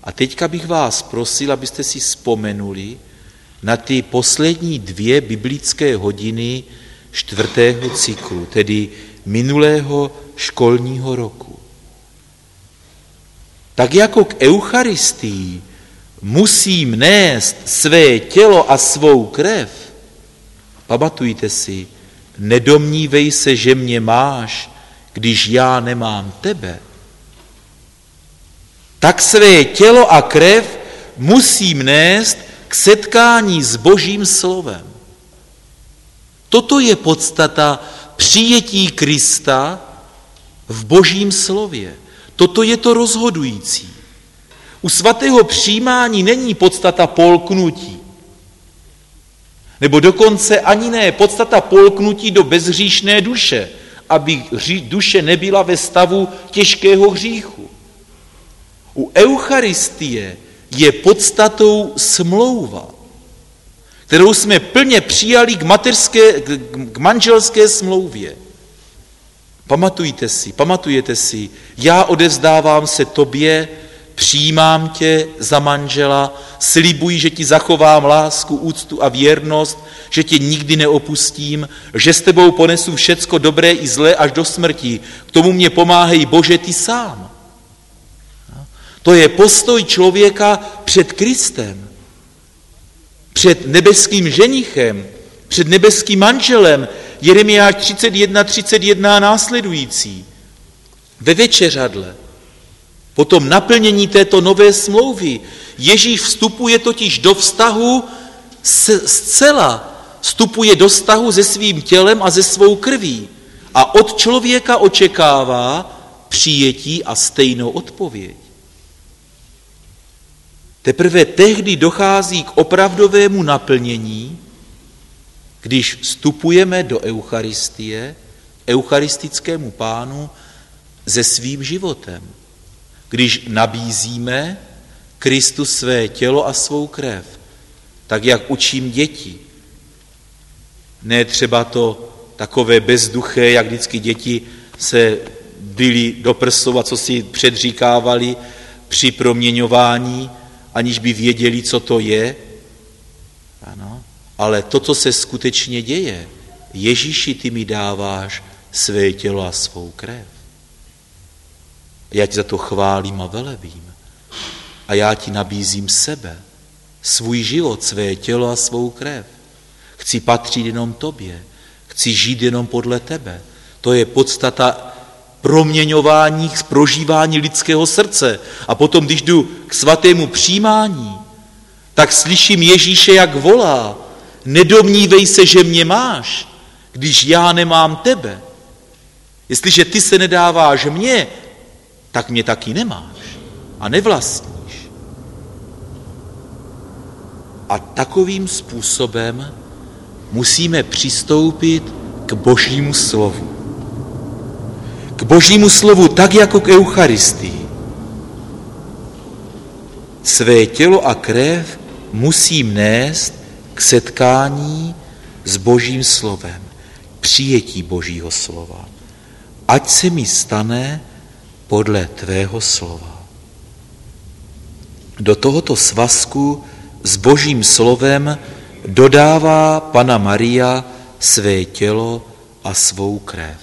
A teďka bych vás prosil, abyste si vzpomenuli na ty poslední 2 biblické hodiny 4. cyklu, tedy minulého školního roku. Tak jako k Eucharistii musím nést své tělo a svou krev, pamatujte si, nedomnívej se, že mě máš, když já nemám tebe, tak své tělo a krev musím nést k setkání s Božím slovem. Toto je podstata přijetí Krista v Božím slově. Toto je to rozhodující. U svatého přijímání není podstata polknutí. Nebo dokonce ani ne podstata polknutí do bezhříšné duše, aby duše nebyla ve stavu těžkého hříchu. U Eucharistie je podstatou smlouva, kterou jsme plně přijali k manželské smlouvě. Pamatujete si, já odevzdávám se tobě, přijímám tě za manžela, slibuji, že ti zachovám lásku, úctu a věrnost, že tě nikdy neopustím, že s tebou ponesu všecko dobré i zlé až do smrti. K tomu mě pomáhej, Bože, ty sám. To je postoj člověka před Kristem, před nebeským ženichem, před nebeským manželem. Jeremiáš 31 a následující. Ve večeřadle. Po tom naplnění této nové smlouvy Ježíš vstupuje totiž do vztahu zcela. Vstupuje do vztahu se svým tělem a se svou krví. A od člověka očekává přijetí a stejnou odpověď. Teprve tehdy dochází k opravdovému naplnění, když vstupujeme do Eucharistie, eucharistickému pánu se svým životem. Když nabízíme Kristu své tělo a svou krev, tak jak učím děti. Ne třeba to takové bezduché, jak vždycky děti se byli do prsou a co si předříkávali při proměňování, aniž by věděli, co to je. Ano. Ale to, co se skutečně děje, Ježíši, ty mi dáváš své tělo a svou krev. Já ti za to chválím a velebím. A já ti nabízím sebe, svůj život, své tělo a svou krev. Chci patřit jenom tobě, chci žít jenom podle tebe. To je podstata proměňování, prožívání lidského srdce. A potom, když jdu k svatému přijímání, tak slyším Ježíše, jak volá: nedomnívej se, že mě máš, když já nemám tebe. Jestliže ty se nedáváš mně, tak mě taky nemáš a nevlastníš. A takovým způsobem musíme přistoupit k Božímu slovu. K Božímu slovu tak jako k Eucharistii. Své tělo a krev musím nést k setkání s Božím slovem, přijetí Božího slova. Ať se mi stane podle tvého slova. Do tohoto svazku s Božím slovem dodává Panna Maria své tělo a svou krev.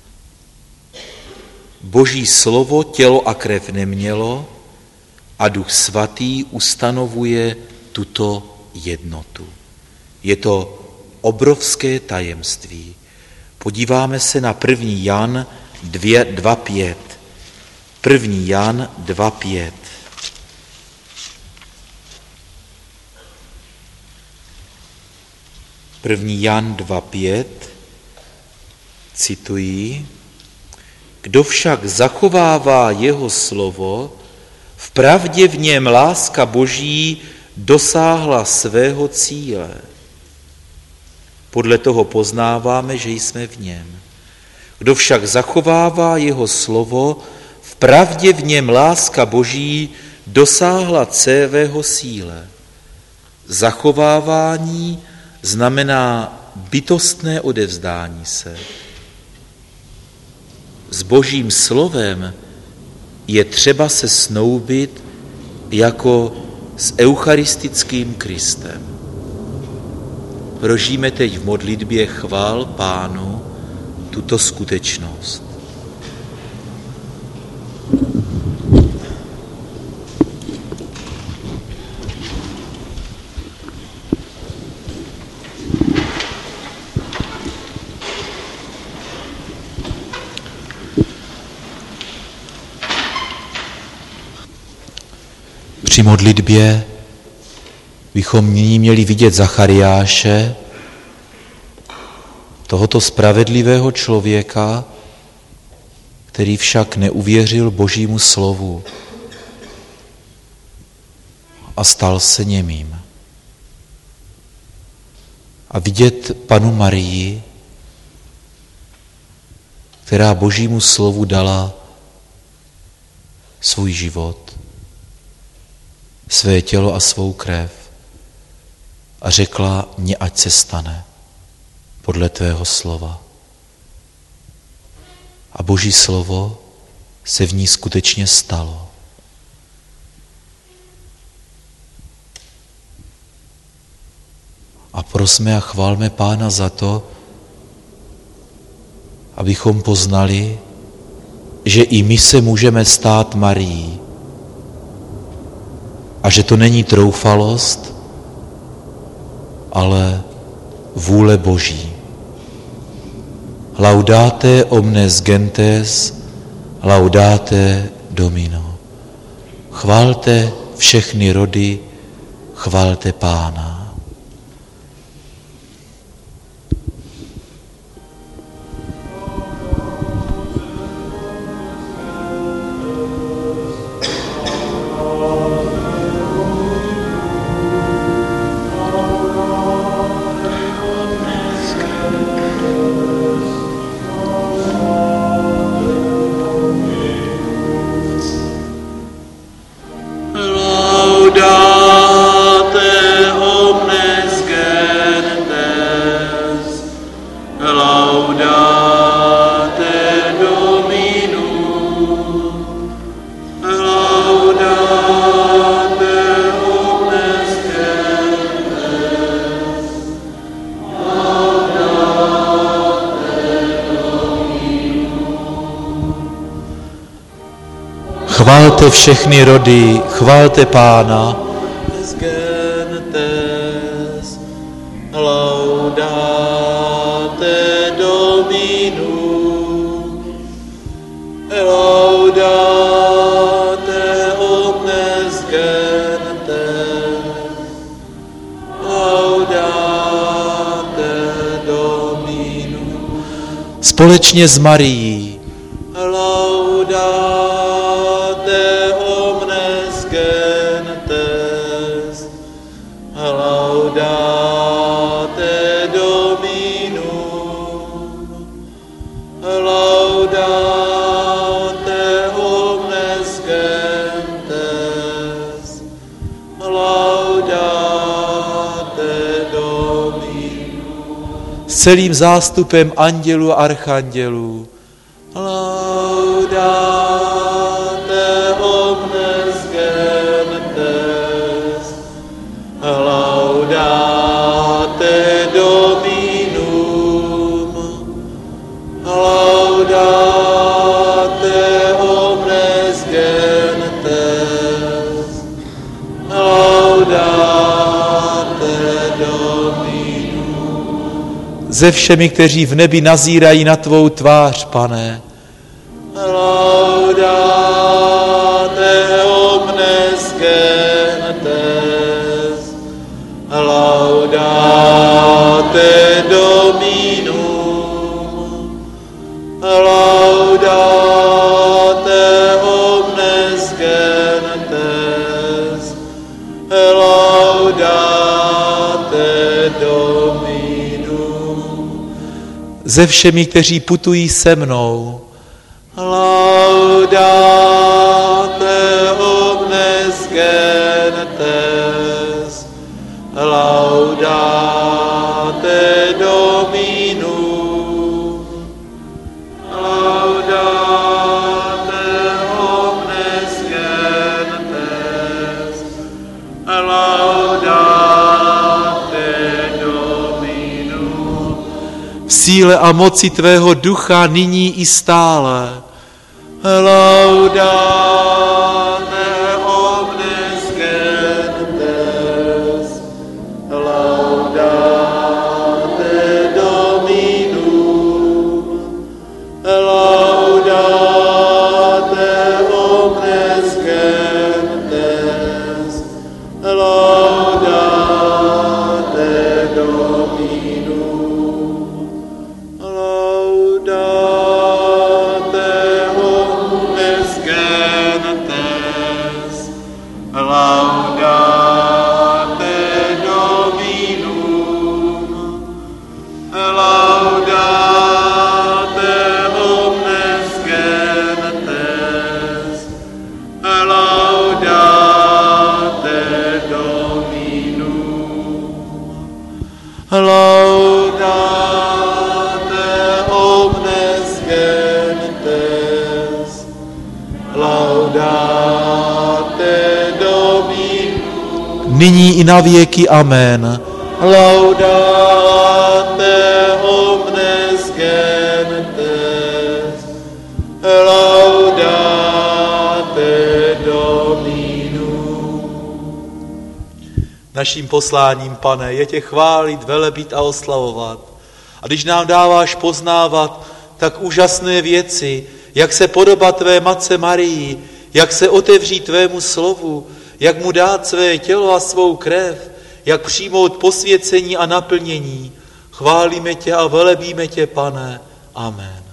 Boží slovo tělo a krev nemělo a Duch Svatý ustanovuje tuto jednotu. Je to obrovské tajemství. Podíváme se na 1. Jan 2.5. 1. Jan 2.5. První Jan 2.5, cituji: Kdo však zachovává jeho slovo, vpravdě v něm láska Boží dosáhla svého cíle. Podle toho poznáváme, že jsme v něm. Kdo však zachovává jeho slovo, vpravdě v něm láska Boží dosáhla svého cíle. Zachovávání znamená bytostné odevzdání se. S Božím slovem je třeba se snoubit jako s eucharistickým Kristem. Prožijeme teď v modlitbě chvál Pánu tuto skutečnost. Při modlitbě bychom nyní měli vidět Zachariáše, tohoto spravedlivého člověka, který však neuvěřil Božímu slovu a stal se němým. A vidět Panu Marii, která Božímu slovu dala svůj život, své tělo a svou krev a řekla, mně ať se stane podle tvého slova. A Boží slovo se v ní skutečně stalo. A prosme a chválme Pána za to, abychom poznali, že i my se můžeme stát Marií a že to není troufalost, ale vůle Boží. Laudate omnes gentes, laudate Domino. Chvalte všechny rody, chvalte Pána. Chvalte všechny rody, chvalte Pána. Gentes, laudate Dominum, laudate omnes gentes, laudate Dominum. Společně s Marií. Laudate omnes gentes, laudate Dominum, laudate omnes gentes, laudate Dominum. S celým zástupem andělů a archandělů. Laudate omnes gentes, laudate Dominum, laudate omnes gentes, laudate Dominum. Se všemi, kteří v nebi nazírají na tvou tvář, Pane. Laudate omnes gentes, laudate Dominum, laudate omnes gentes, laudate Dominum. Se všemi, kteří putují se mnou. Laudate omnes gentes, laudate Dominum, laudate omnes gentes, v síle a moci tvého ducha nyní i stále. Laudate omnes gentes, laudate Dominum, laudate omnes gentes, laudate Dominum, laudate omnes gentes, laudate Dominum, laudate omnes gentes, laudate Dominum, laudate omnes gentes, laudate Dominum, nyní i na věky. Amen. Laudate omnes gentes, laudate Dominum. Naším posláním, Pane, je tě chválit, velebit a oslavovat. A když nám dáváš poznávat tak úžasné věci, jak se podobat tvé matce Marii, jak se otevřít tvému slovu, jak mu dát své tělo a svou krev, jak přijmout posvěcení a naplnění, chválíme tě a velebíme tě, Pane. Amen.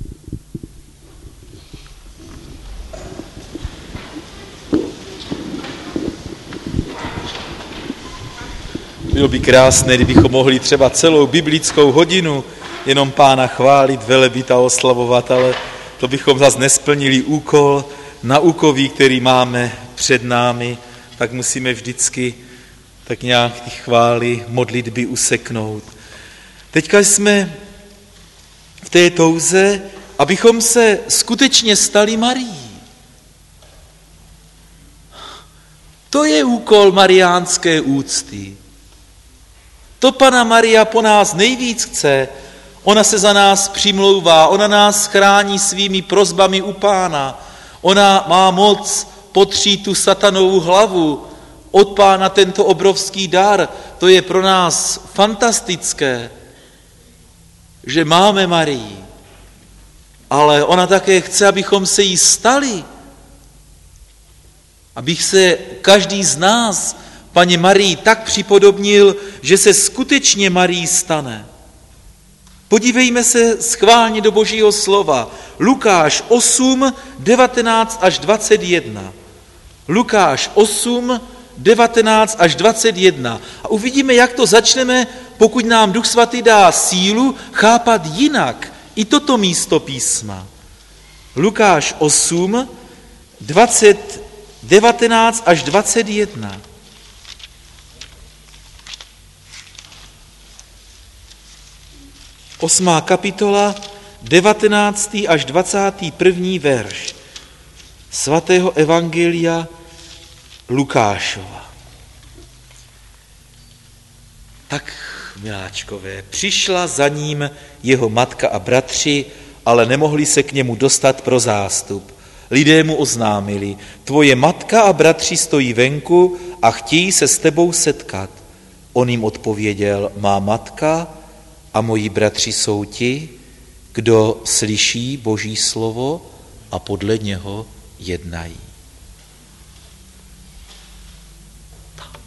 Bylo by krásné, kdybychom mohli třeba celou biblickou hodinu jenom Pána chválit, velebit a oslavovat, ale to bychom zase nesplnili úkol naukový, který máme před námi, tak musíme vždycky tak nějak ty chvály, modlitby useknout. Teďka jsme v té touze, abychom se skutečně stali Marií. To je úkol mariánské úcty. To Panna Maria po nás nejvíc chce. Ona se za nás přimlouvá, ona nás chrání svými prosbami u Pána. Ona má moc potřít tu satanovu hlavu od Pána tento obrovský dar. To je pro nás fantastické, že máme Marii. Ale ona také chce, abychom se jí stali. Abych se každý z nás Paně Marii tak připodobnil, že se skutečně Marií stane. Podívejme se schválně do Božího slova. Lukáš 8, 19 až 21. Lukáš 8, 19 až 21. A uvidíme, jak to začneme, pokud nám Duch Svatý dá sílu chápat jinak i toto místo písma. Lukáš 8, 19 až 21. Osmá kapitola, 19. až 21. verš svatého evangelia Lukášova. Tak, miláčkové, přišla za ním jeho matka a bratři, ale nemohli se k němu dostat pro zástup. Lidé mu oznámili, tvoje matka a bratři stojí venku a chtějí se s tebou setkat. On jim odpověděl, má matka a moji bratři jsou ti, kdo slyší Boží slovo a podle něho jednají. Tak.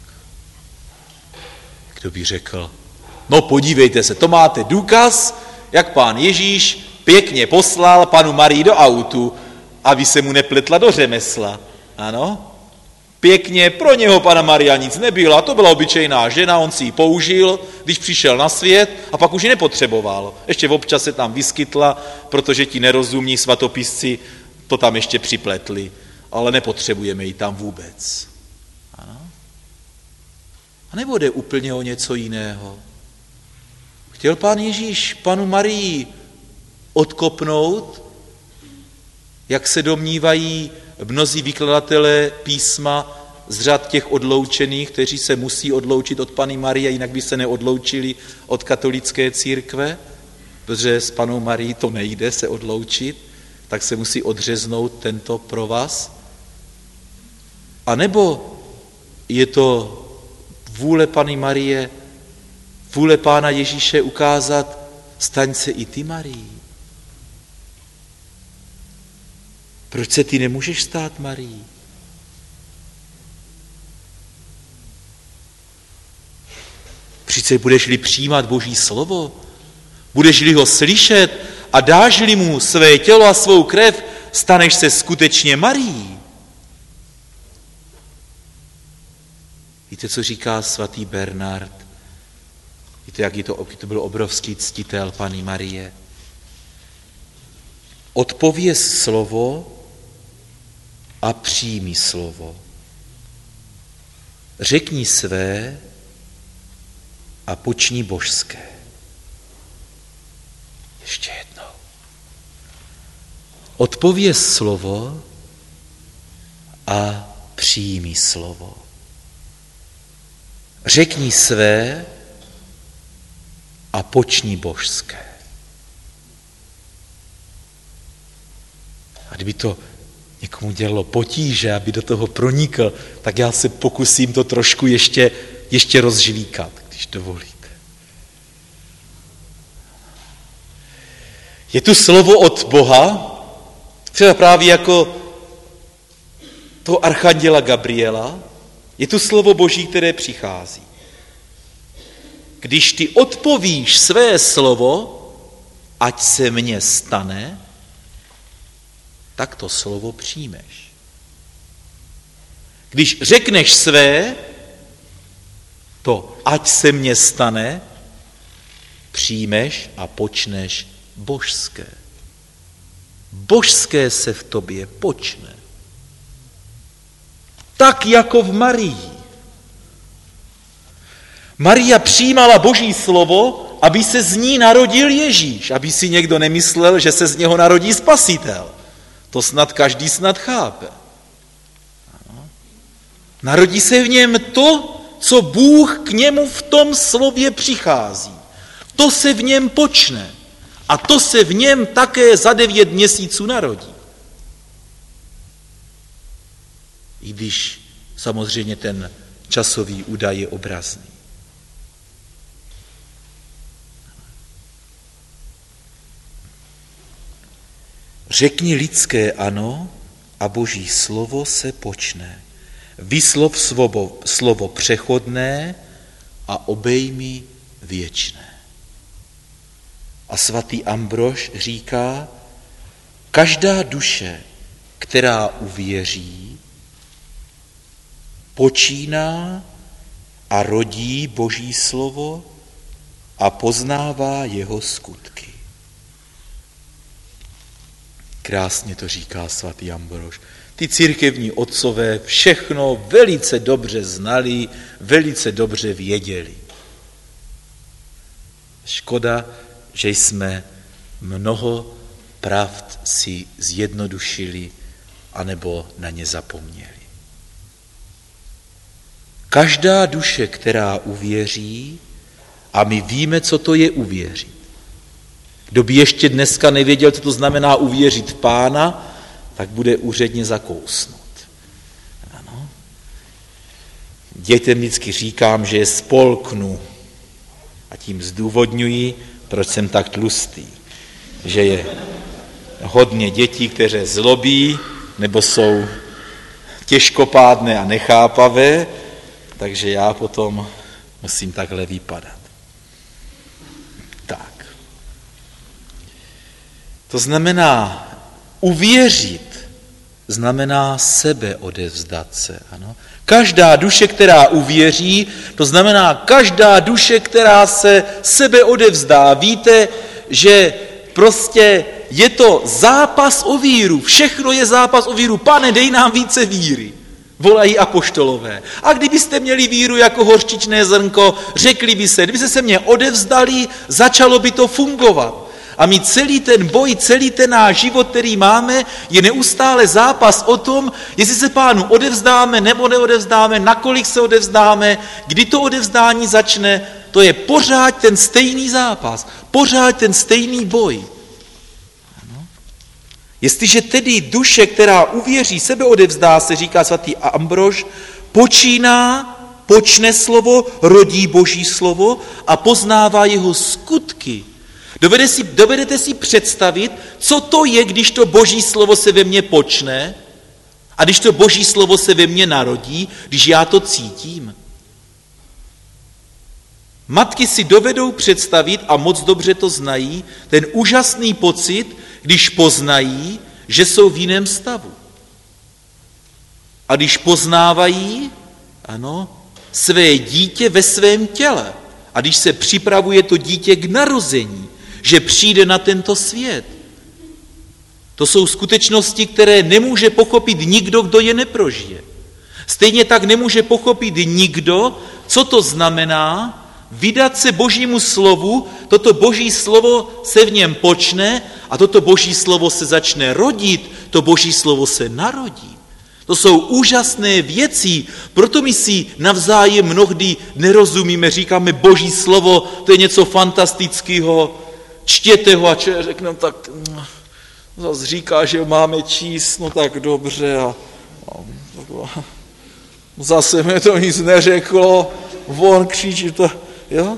Kdo by řekl, no podívejte se, to máte důkaz, jak pán Ježíš pěkně poslal panu Marii do autu, aby se mu nepletla do řemesla. Ano? Pěkně, pro něho Panna Maria nic nebyla, to byla obyčejná žena, on si ji použil, když přišel na svět a pak už ji nepotřeboval. Ještě občas se tam vyskytla, protože ti nerozumní svatopisci to tam ještě připletli, ale nepotřebujeme ji tam vůbec. Ano? A nebo jde úplně o něco jiného? Chtěl pán Ježíš Pannu Marii odkopnout, jak se domnívají mnozí vykladatelé písma z řad těch odloučených, kteří se musí odloučit od Panny Marie, jinak by se neodloučili od katolické církve, protože s Pannou Marií to nejde se odloučit, tak se musí odřeznout tento provaz. A nebo je to vůle Panny Marie, vůle Pána Ježíše ukázat, staň se i ty Marií. Proč se ty nemůžeš stát Marií? Přece budeš-li přijímat Boží slovo, budeš-li ho slyšet a dáš-li mu své tělo a svou krev, staneš se skutečně Marií. Víte, co říká svatý Bernard? Víte, jaký to byl obrovský ctitel Panny Marie? Odpověz slovo a přijmi slovo. Řekni své a počni božské. Ještě jednou. Odpověz slovo a přijmi slovo. Řekni své a počni božské. A kdyby to někomu dělalo potíže, aby do toho pronikl, tak já se pokusím to trošku ještě rozžvíkat, když dovolíte. Je tu slovo od Boha, třeba právě jako toho archanděla Gabriela, je tu slovo Boží, které přichází. Když ty odpovíš své slovo, ať se mně stane, tak to slovo přijmeš. Když řekneš své, to ať se mně stane, přijmeš a počneš božské. Božské se v tobě počne. Tak jako v Marii. Maria přijímala Boží slovo, aby se z ní narodil Ježíš, aby si někdo nemyslel, že se z něho narodí Spasitel. To snad každý chápe. Ano. Narodí se v něm to, co Bůh k němu v tom slově přichází. To se v něm počne. A to se v něm také za 9 měsíců narodí. I když samozřejmě ten časový údaj je obrazný. Řekni lidské ano a Boží slovo se počne. Vyslov slovo přechodné a obejmi věčné. A svatý Ambrož říká, každá duše, která uvěří, počíná a rodí Boží slovo a poznává jeho skutky. Krásně to říká svatý Ambrož. Ty církevní otcové všechno velice dobře znali, velice dobře věděli. Škoda, že jsme mnoho pravd si zjednodušili anebo na ně zapomněli. Každá duše, která uvěří, a my víme, co to je uvěřit. Kdo by ještě dneska nevěděl, co to znamená uvěřit v Pána, tak bude úředně zakousnut. Ano. Dětem vždycky říkám, že je spolknu a tím zdůvodňuji, proč jsem tak tlustý. Že je hodně dětí, které zlobí nebo jsou těžkopádné a nechápavé, takže já potom musím takhle vypadat. Tak. To znamená uvěřit, znamená sebe odevzdat se. Ano? Každá duše, která uvěří, to znamená každá duše, která se sebe odevzdá. Víte, že prostě je to zápas o víru. Všechno je zápas o víru. Pane, dej nám více víry. Volají apoštolové. A kdybyste měli víru jako hořčičné zrnko, řekli by se, kdybyste se mě odevzdali, začalo by to fungovat. A my celý ten boj, celý ten náš život, který máme, je neustále zápas o tom, jestli se Pánu odevzdáme nebo neodevzdáme, nakolik se odevzdáme, kdy to odevzdání začne. To je pořád ten stejný zápas, pořád ten stejný boj. Jestliže tedy duše, která uvěří, sebeodevzdá se, říká svatý Ambrož, počne slovo, rodí Boží slovo a poznává jeho skutky. Dovedete si představit, co to je, když to Boží slovo se ve mně počne a když to Boží slovo se ve mně narodí, když já to cítím? Matky si dovedou představit, a moc dobře to znají, ten úžasný pocit, když poznají, že jsou v jiném stavu. A když poznávají, své dítě ve svém těle. A když se připravuje to dítě k narození, že přijde na tento svět. To jsou skutečnosti, které nemůže pochopit nikdo, kdo je neprožije. Stejně tak nemůže pochopit nikdo, co to znamená vydat se Božímu slovu, toto Boží slovo se v něm počne a toto Boží slovo se začne rodit, to Boží slovo se narodí. To jsou úžasné věci, proto my si navzájem mnohdy nerozumíme, říkáme Boží slovo, to je něco fantastického, čtěte ho a člověk řekne, tak zase říká, že máme číst, no tak dobře a zase mi to nic neřeklo, on křičí, to, jo?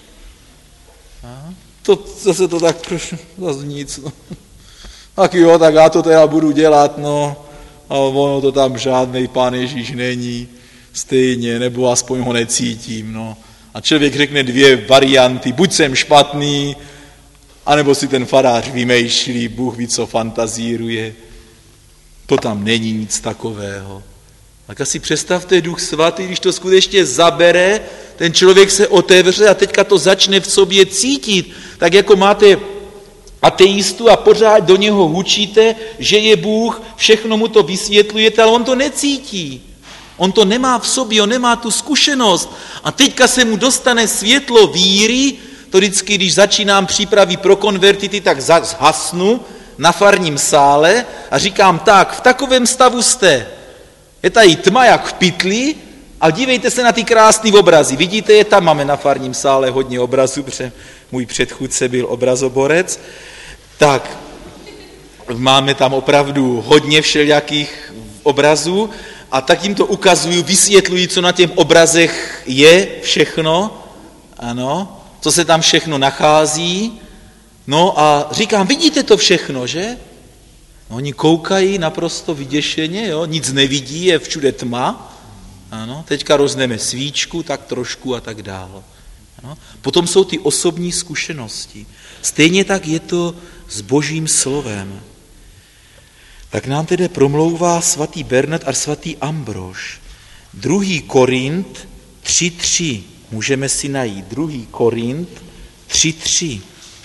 To zase to tak, zase nic, no. Tak jo, tak já to teda budu dělat, no. A ono to tam žádnej Pán Ježíš není, stejně, nebo aspoň ho necítím, no. A člověk řekne dvě varianty, buď jsem špatný, anebo si ten farář vymýšlí, Bůh ví, co fantazíruje. To tam není nic takového. Tak asi představte, Duch Svatý, když to skutečně zabere, ten člověk se otevře a teďka to začne v sobě cítit, tak jako máte ateistu a pořád do něho hučíte, že je Bůh, všechno mu to vysvětlujete, ale on to necítí. On to nemá v sobě, on nemá tu zkušenost. A teďka se mu dostane světlo víry, to vždycky, když začínám přípravy pro konvertity, tak zhasnu na farním sále a říkám tak, v takovém stavu jste. Je tady tma jak v pytli a dívejte se na ty krásné obrazy. Vidíte je tam, máme na farním sále hodně obrazů, protože můj předchůdce byl obrazoborec. Tak máme tam opravdu hodně všelijakých obrazů a tak jim to ukazuju, vysvětluji, co na těch obrazech je všechno, ano, co se tam všechno nachází. No a říkám, vidíte to všechno, že? No, oni koukají naprosto vyděšeně, jo? Nic nevidí, je všude tma. Ano, teďka rozneme svíčku, tak trošku a tak dál. Ano? Potom jsou ty osobní zkušenosti. Stejně tak je to s Božím slovem. Tak nám tedy promlouvá svatý Bernard a svatý Ambrož. 2. Korint 3.3. Můžeme si najít. 2. Korint 3.3.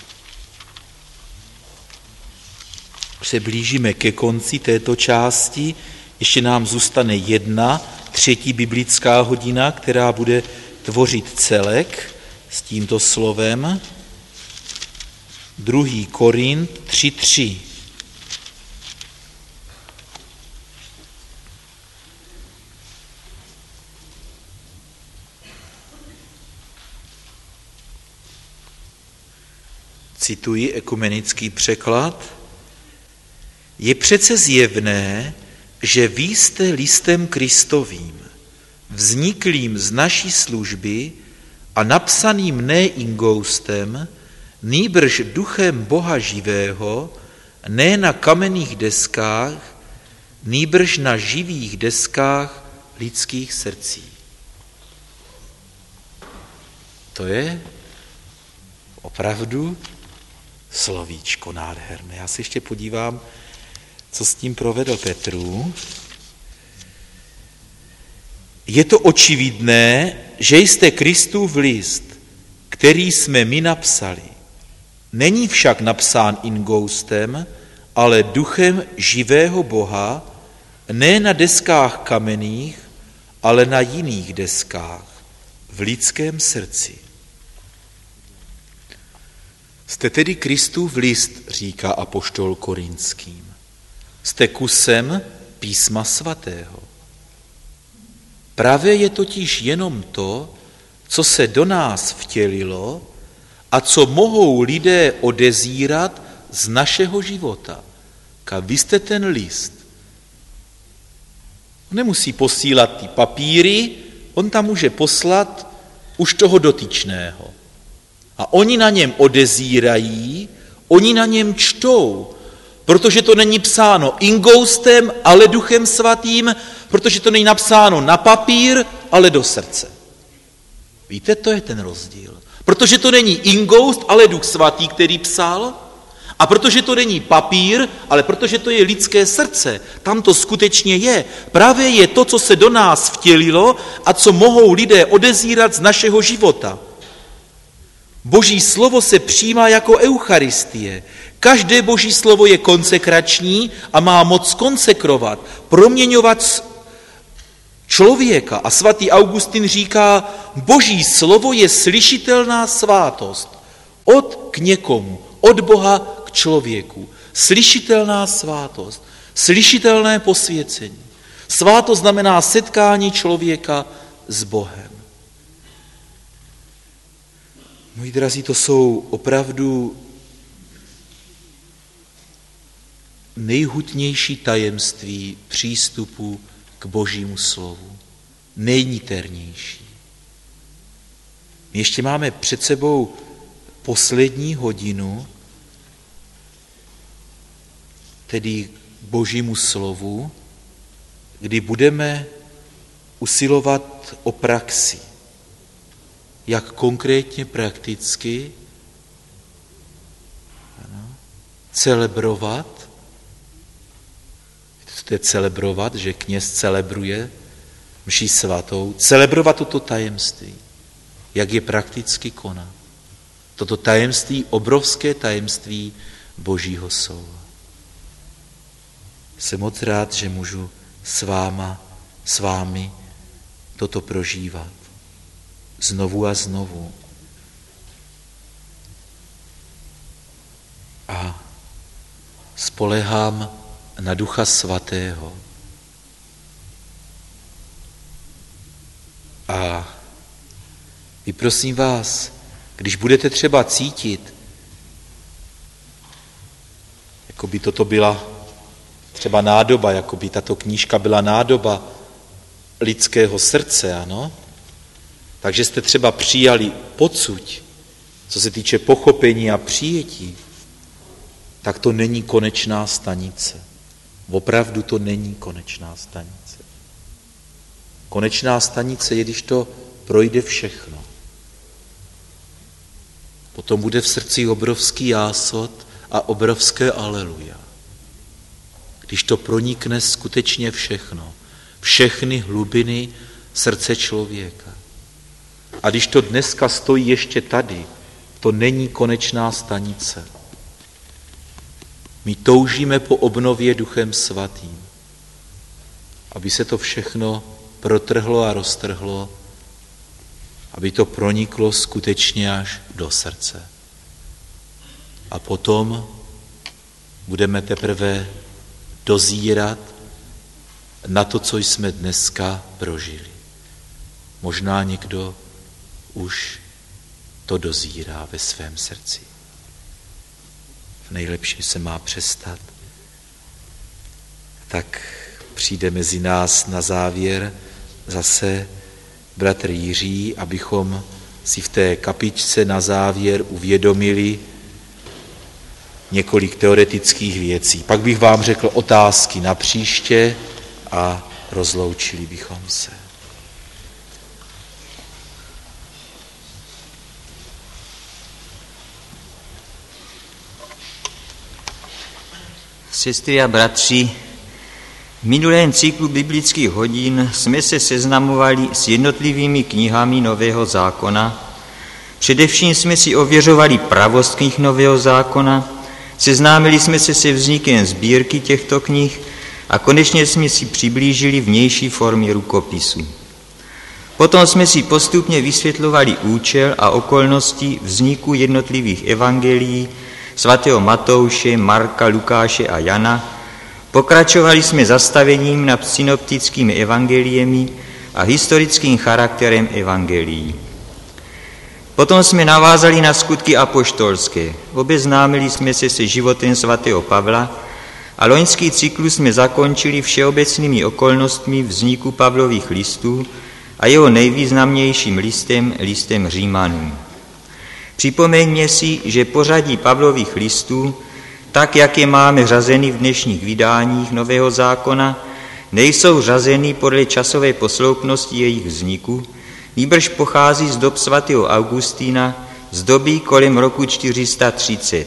Už se blížíme ke konci této části. Ještě nám zůstane 1/3 biblická hodina, která bude tvořit celek s tímto slovem. 2. Korint 3.3. Cituji ekumenický překlad. Je přece zjevné, že vy jste listem Kristovým, vzniklým z naší služby a napsaným ne ingoustem, nýbrž duchem Boha živého, ne na kamenných deskách, nýbrž na živých deskách lidských srdcí. To je opravdu slovíčko nádherné. Já se ještě podívám, co s tím provedl Petrů. Je to očividné, že jste Kristův list, který jsme my napsali. Není však napsán ingoustem, ale duchem živého Boha, ne na deskách kamenných, ale na jiných deskách, v lidském srdci. Jste tedy Kristův list, říká apoštol Korinským. Jste kusem písma svatého. Pravé je totiž jenom to, co se do nás vtělilo a co mohou lidé odezírat z našeho života. Vy jste ten list. On nemusí posílat ty papíry, on tam může poslat už toho dotyčného. A oni na něm odezírají, oni na něm čtou, protože to není psáno ingoustem, ale Duchem Svatým, protože to není napsáno na papír, ale do srdce. Víte, to je ten rozdíl. Protože to není ingoust, ale Duch Svatý, který psal, a protože to není papír, ale protože to je lidské srdce, tam to skutečně je. Právě je to, co se do nás vtělilo a co mohou lidé odezírat z našeho života. Boží slovo se přijímá jako eucharistie. Každé boží slovo je konsekrační a má moc konsekrovat, proměňovat člověka. A svatý Augustin říká, boží slovo je slyšitelná svátost. Od k někomu, od Boha k člověku. Slyšitelná svátost, slyšitelné posvěcení. Svátost znamená setkání člověka s Bohem. Moji drazí, to jsou opravdu nejhutnější tajemství přístupu k Božímu slovu. Nejniternější. My ještě máme před sebou poslední hodinu, tedy Božímu slovu, kdy budeme usilovat o praxi. Jak konkrétně, prakticky celebrovat. To je celebrovat, že kněz celebruje mši svatou. Celebrovat toto tajemství. Jak je prakticky konat. Toto tajemství, obrovské tajemství Božího slova. Jsem moc rád, že můžu s vámi toto prožívat. Znovu a znovu. A spolehám na Ducha Svatého. A vyprosím vás, když budete třeba cítit, jako by toto byla třeba nádoba, jako by tato knížka byla nádoba lidského srdce, ano? Takže jste třeba přijali pocud, co se týče pochopení a přijetí, tak to není konečná stanice. Opravdu to není konečná stanice. Konečná stanice je, když to projde všechno. Potom bude v srdci obrovský jásot a obrovské aleluja. Když to pronikne skutečně všechno, všechny hlubiny srdce člověka. A když to dneska stojí ještě tady, to není konečná stanice. My toužíme po obnově Duchem Svatým, aby se to všechno protrhlo a roztrhlo, aby to proniklo skutečně až do srdce. A potom budeme teprve dozírat na to, co jsme dneska prožili. Možná někdo už to dozírá ve svém srdci. Nejlepší se má přestat. Tak přijde mezi nás na závěr zase bratr Jiří, abychom si v té kapičce na závěr uvědomili několik teoretických věcí. Pak bych vám řekl otázky na příště a rozloučili bychom se. Sestry a bratři, v minulém cyklu biblických hodin jsme se seznamovali s jednotlivými knihami Nového zákona. Především jsme si ověřovali pravost knih Nového zákona, seznámili jsme se se vznikem sbírky těchto knih a konečně jsme si přiblížili vnější formy rukopisu. Potom jsme si postupně vysvětlovali účel a okolnosti vzniku jednotlivých evangelií svatého Matouše, Marka, Lukáše a Jana. Pokračovali jsme zastavením nad synoptickými evangeliemi a historickým charakterem evangelií. Potom jsme navázali na skutky apoštolské. Obeznámili jsme se se životem svatého Pavla a loňský cyklus jsme zakončili všeobecnými okolnostmi vzniku Pavlových listů a jeho nejvýznamnějším listem Římanům. Připomeňme si, že pořadí Pavlových listů, tak jak je máme řazeny v dnešních vydáních Nového zákona, nejsou řazeny podle časové posloupnosti jejich vzniku, nýbrž pochází z dob svatého Augustína, z doby kolem roku 430.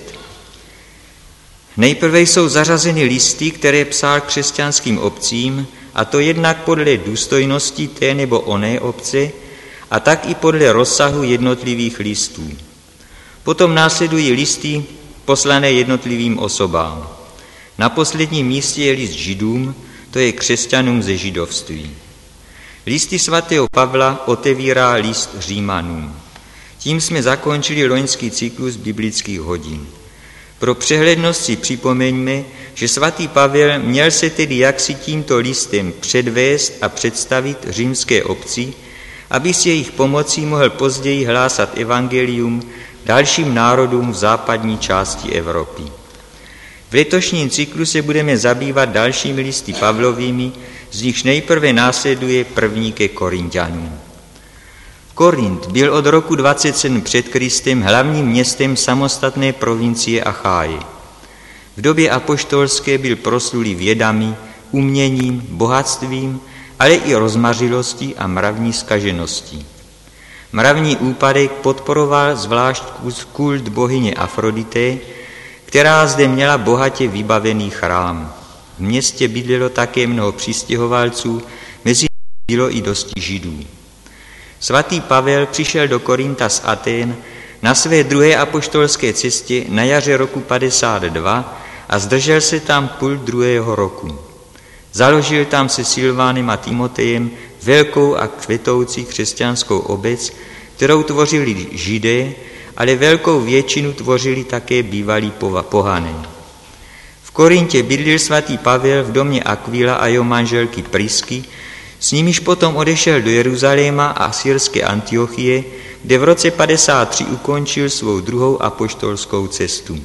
Nejprve jsou zařazeny listy, které psal křesťanským obcím, a to jednak podle důstojnosti té nebo oné obce, a tak i podle rozsahu jednotlivých listů. Potom následují listy poslané jednotlivým osobám. Na posledním místě je list Židům, to je křesťanům ze židovství. Listy svatého Pavla otevírá list Římanům. Tím jsme zakončili loňský cyklus biblických hodin. Pro přehlednost si připomeňme, že svatý Pavel měl se tedy jaksi tímto listem předvést a představit římské obci, aby s jejich pomocí mohl později hlásat evangelium dalším národům v západní části Evropy. V letošním cyklu se budeme zabývat dalšími listy Pavlovými, z nichž nejprve následuje první ke Korinťanům. Korint byl od roku 27 před Kristem hlavním městem samostatné provincie Acháje. V době apoštolské byl proslulý vědami, uměním, bohatstvím, ale i rozmařilostí a mravní zkažeností. Mravní úpadek podporoval zvlášť kult bohyně Afrodité, která zde měla bohatě vybavený chrám. V městě bydlelo také mnoho přistěhovalců, mezi nimi bylo i dosti Židů. Svatý Pavel přišel do Korinta z Atén na své druhé apoštolské cestě na jaře roku 52 a zdržel se tam půl druhého roku. Založil tam se Silvánem a Timotejem velkou a kvetoucí křesťanskou obec, kterou tvořili Židé, ale velkou většinu tvořili také bývalí pohané. V Korintě bydlil svatý Pavel v domě Akvila a jeho manželky Prisky, s nimiž potom odešel do Jeruzaléma a syrské Antiochie, kde v roce 53 ukončil svou druhou apoštolskou cestu.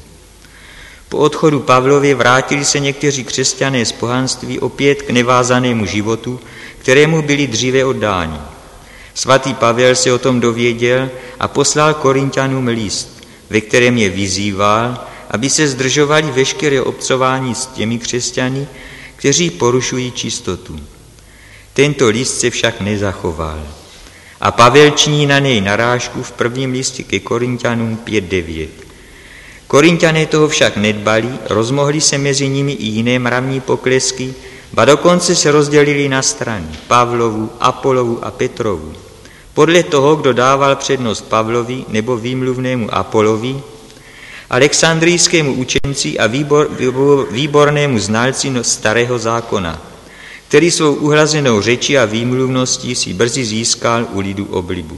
Po odchodu Pavlově vrátili se někteří křesťané z pohanství opět k nevázanému životu, kterému byli dříve oddáni. Svatý Pavel se o tom dověděl a poslal Korinťanům list, ve kterém je vyzýval, aby se zdržovali veškeré obcování s těmi křesťany, kteří porušují čistotu. Tento list se však nezachoval. A Pavel činí na něj narážku v prvním listě ke Korinťanům 5:9. Korinťané toho však nedbali, rozmohly se mezi nimi i jiné mravní poklesky, ba dokonce se rozdělili na strany Pavlovu, Apolovu a Petrovu. Podle toho, kdo dával přednost Pavlovi nebo výmluvnému Apolovi, alexandrijskému učenci a výbornému znalci starého zákona, který svou uhlazenou řečí a výmluvností si brzy získal u lidu oblibu.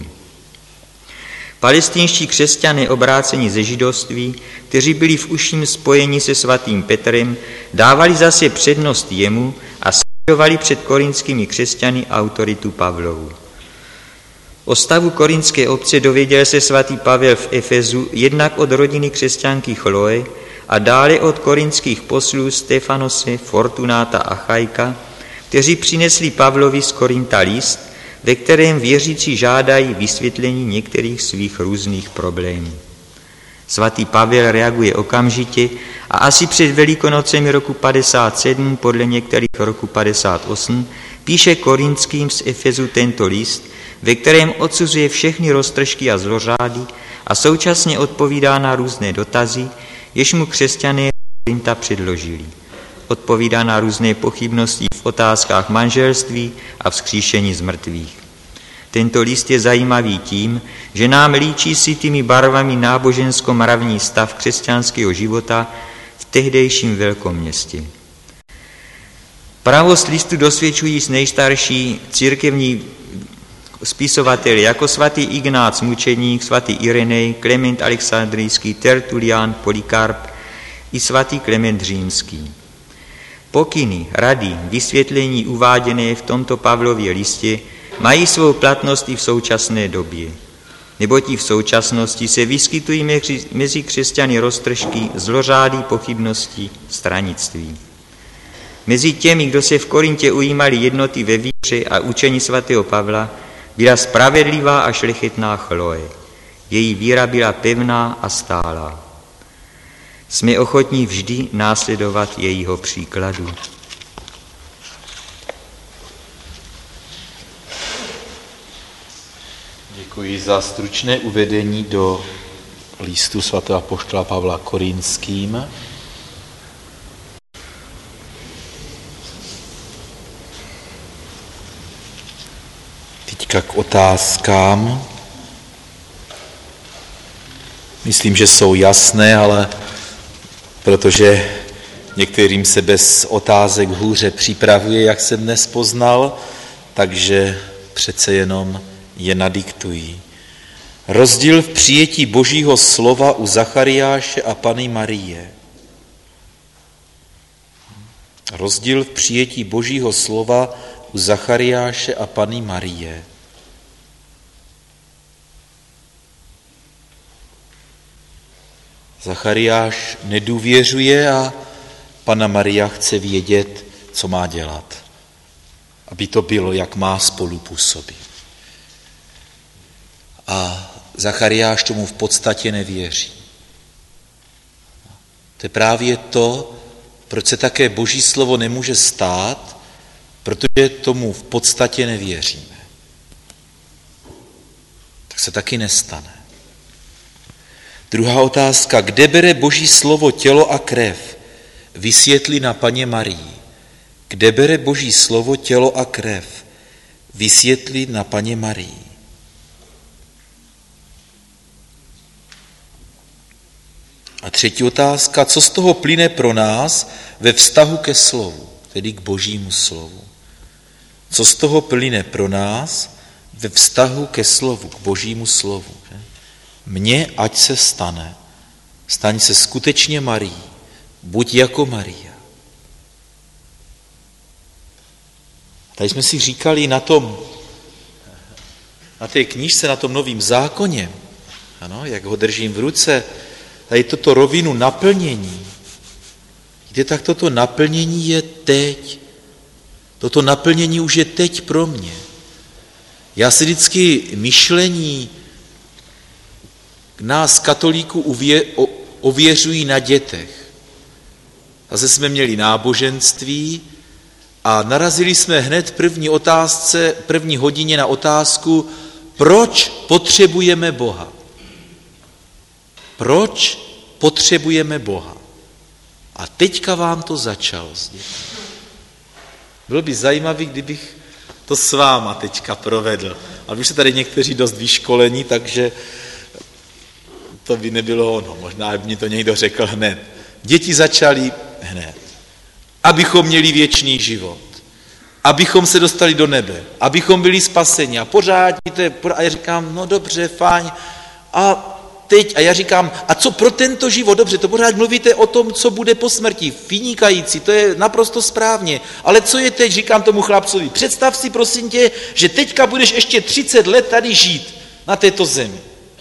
Palestinští křesťané obrácení ze židovství, kteří byli v užším spojení se svatým Petrem, dávali zase přednost jemu a snižovali před korinskými křesťany autoritu Pavlovu. O stavu korinské obce dověděl se svatý Pavel v Efezu jednak od rodiny křesťanky Chloe a dále od korinských poslů Stefanose, Fortunáta a Chajka, kteří přinesli Pavlovi z Korinta list, ve kterém věřící žádají vysvětlení některých svých různých problémů. Svatý Pavel reaguje okamžitě a asi před Velikonocemi roku 57, podle některých roku 58, píše korinským z Efezu tento list, ve kterém odsuzuje všechny roztržky a zlořády a současně odpovídá na různé dotazy, jež mu křesťané Korinta předložili. Odpovídá na různé pochybnosti v otázkách manželství a vzkříšení z mrtvých. Tento list je zajímavý tím, že nám líčí sitými barvami nábožensko-mravní stav křesťanského života v tehdejším velkoměstě. Pravost listu dosvědčují z nejstarší církevní spisovateli jako svatý Ignác Mučedník, svatý Irenej, Klement Alexandrijský, Tertulian, Polikarp i svatý Klement Římský. Pokyny, rady, vysvětlení uváděné v tomto Pavlově listě mají svou platnost i v současné době, neboť i v současnosti se vyskytují mezi křesťany roztržky, zlořády, pochybnosti, stranictví. Mezi těmi, kdo se v Korintě ujímali jednoty ve víře a učení svatého Pavla, byla spravedlivá a šlechetná Chloe. Její víra byla pevná a stálá. Jsme ochotní vždy následovat jejího příkladu. Děkuji za stručné uvedení do listu svatého apoštola Pavla Korinským. Teďka k otázkám. Myslím, že jsou jasné, ale protože některým se bez otázek hůře připravuje, jak jsem dnes poznal, takže přece jenom je nadiktují. Rozdíl v přijetí Božího slova u Zachariáše a Panny Marie. Rozdíl v přijetí Božího slova u Zachariáše a Panny Marie. Zachariáš nedůvěřuje a Panna Maria chce vědět, co má dělat, aby to bylo, jak má spolupůsobit. A Zachariáš tomu v podstatě nevěří. To je právě to, proč se také Boží slovo nemůže stát, protože tomu v podstatě nevěříme. Tak se taky nestane. Druhá otázka, kde bere Boží slovo tělo a krev? Vysvětlí na Panně Marii. Kde bere Boží slovo tělo a krev? Vysvětlí na Panně Marii. A třetí otázka, co z toho plyne pro nás ve vztahu ke slovu, tedy k Božímu slovu? Co z toho plyne pro nás ve vztahu ke slovu, k Božímu slovu? Mně ať se stane, staň se skutečně Marií, buď jako Maria. Tady jsme si říkali na té knížce, na tom Novém zákoně, ano, jak ho držím v ruce, tady toto rovinu naplnění. Víte, tak toto naplnění je teď. Toto naplnění už je teď pro mě. Já si vždycky myšlení nás katolíků ověřují na dětech. Zase jsme měli náboženství a narazili jsme hned první hodině na otázku, proč potřebujeme Boha. Proč potřebujeme Boha? A teďka vám to začalo s dětmi. Bylo by zajímavé, kdybych to s váma teďka provedl. Ale už se tady někteří dost vyškolení, takže to by nebylo ono. Možná by mi to někdo řekl hned. Děti začaly hned. Abychom měli věčný život. Abychom se dostali do nebe. Abychom byli spaseni. A pořád, a já říkám, no dobře, fajn. A teď, a já říkám, a co pro tento život? Dobře, to pořád mluvíte o tom, co bude po smrti. Vynikající, to je naprosto správně. Ale co je teď, říkám tomu chlapcovi, představ si prosím tě, že teďka budeš ještě 30 let tady žít na této zemi.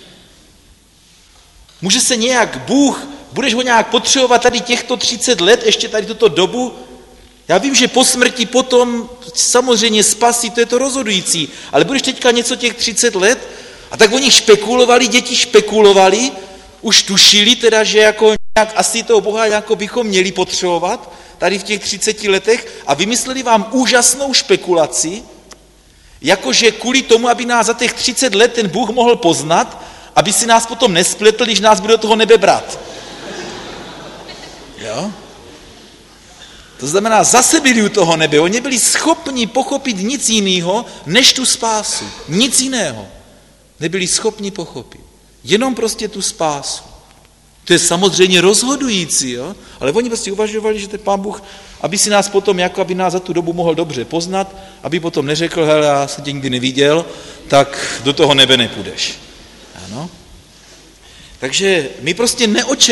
Může se nějak Bůh, budeš ho nějak potřebovat tady těchto 30 let, ještě tady tuto dobu? Já vím, že po smrti potom samozřejmě spasí, to je to rozhodující, ale budeš teďka něco těch 30 let? A tak oni špekulovali, děti špekulovali, už tušili teda, že jako nějak asi toho Boha jako bychom měli potřebovat tady v těch 30 letech a vymysleli vám úžasnou špekulaci, jakože kvůli tomu, aby nás za těch 30 let ten Bůh mohl poznat, aby si nás potom nespletl, když nás bude do toho nebe brát. Jo? To znamená, zase byli u toho nebe. Oni byli schopni pochopit nic jiného, než tu spásu. Nic jiného. Nebyli schopni pochopit. Jenom prostě tu spásu. To je samozřejmě rozhodující, jo? Ale oni prostě uvažovali, že ten Pán Bůh, aby si nás potom, jako aby nás za tu dobu mohl dobře poznat, aby potom neřekl, hele, já jsem tě nikdy neviděl, tak do toho nebe nepůjdeš. Ano? Takže my prostě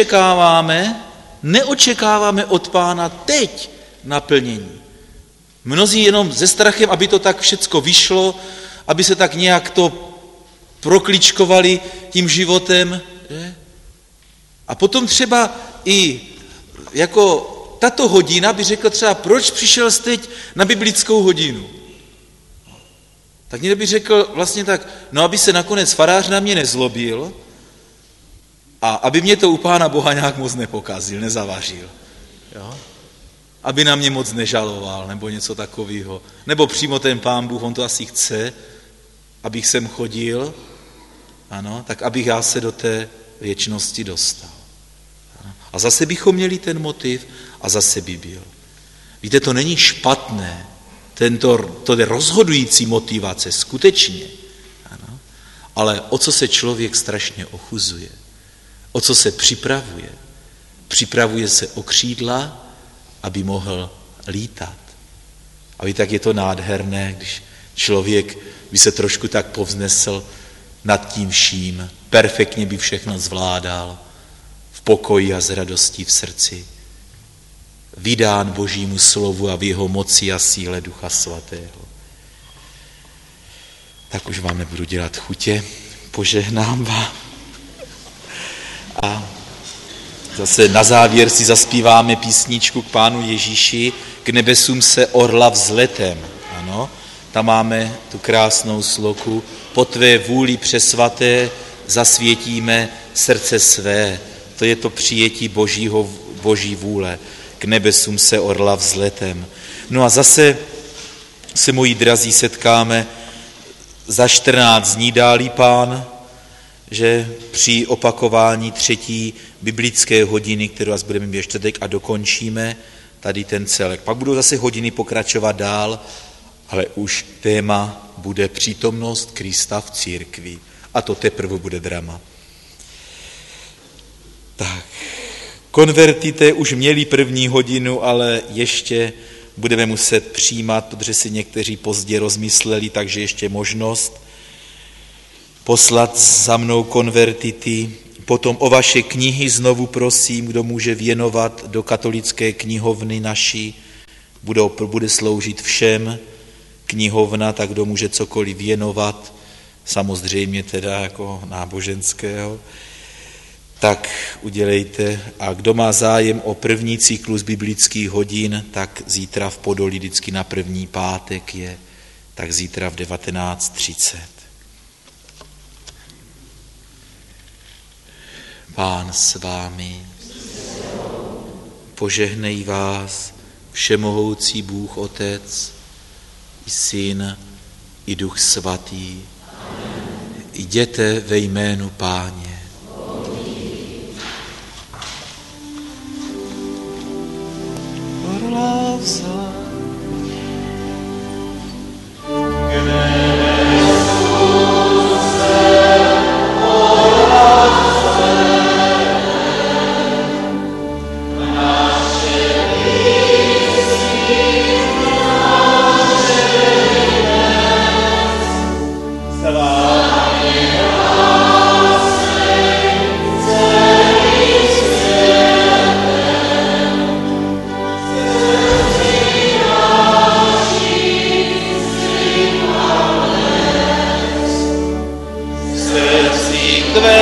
neočekáváme od Pána teď naplnění. Mnozí jenom se strachem, aby to tak všecko vyšlo, aby se tak nějak to prokličkovali tím životem. Že? A potom třeba i jako tato hodina by řekl třeba, proč přišel jsi teď na biblickou hodinu? Tak někdo by řekl vlastně tak, no aby se nakonec farář na mě nezlobil a aby mě to u Pána Boha nějak moc nepokazil, nezavařil. Jo? Aby na mě moc nežaloval, nebo něco takového. Nebo přímo ten Pán Bůh, on to asi chce, abych sem chodil, ano, tak abych já se do té věčnosti dostal. A zase bychom měli ten motiv a zase by byl. Víte, to není špatné, to je rozhodující motivace, skutečně. Ano. Ale o co se člověk strašně ochuzuje, o co se připravuje? Připravuje se o křídla, aby mohl lítat. A víte, tak je to nádherné, když člověk by se trošku tak povznesl nad tím vším, perfektně by všechno zvládal, v pokoji a s radostí v srdci, vydán Božímu slovu a v jeho moci a síle Ducha Svatého. Tak už vám nebudu dělat chutě, požehnám vám. A zase na závěr si zaspíváme písničku k Pánu Ježíši, k nebesům se orla vzletem. Ano, tam máme tu krásnou sloku, po tvé vůli přesvaté zasvětíme srdce své. To je to přijetí Boží vůle. K nebesům se orla vzletem. No a zase se, moji drazí, setkáme za 14 dní, dálí Pán, že při opakování 3. biblické hodiny, kterou vás budeme mít čtvrtek a dokončíme tady ten celek. Pak budou zase hodiny pokračovat dál, ale už téma bude přítomnost Krista v církvi. A to teprve bude drama. Tak, konvertité už měli 1. hodinu, ale ještě budeme muset přijímat, protože si někteří pozdě rozmysleli, takže ještě možnost poslat za mnou konvertity. Potom o vaše knihy znovu prosím, kdo může věnovat do katolické knihovny naší, bude sloužit všem knihovna, tak kdo může cokoliv věnovat, samozřejmě teda jako náboženského, tak udělejte. A kdo má zájem o 1. cyklus biblických hodin, tak zítra v Podolí, vždycky na 1. pátek je, tak zítra v 19:30. Pán s vámi, požehnej vás všemohoucí Bůh Otec, i Syn, i Duch Svatý. Jděte ve jménu Páně. Tvé